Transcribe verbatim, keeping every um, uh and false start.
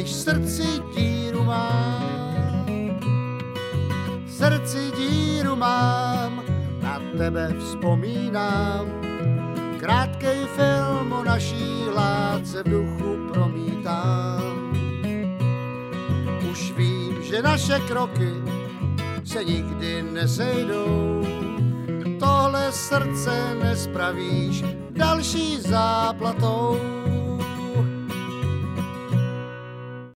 když v srdci díru mám. V srdci díru mám, na tebe vzpomínám. Krátkej film o naší lásce v duchu promítám. Už vím, že naše kroky se nikdy nesejdou. Tohle srdce nespravíš další záplatou.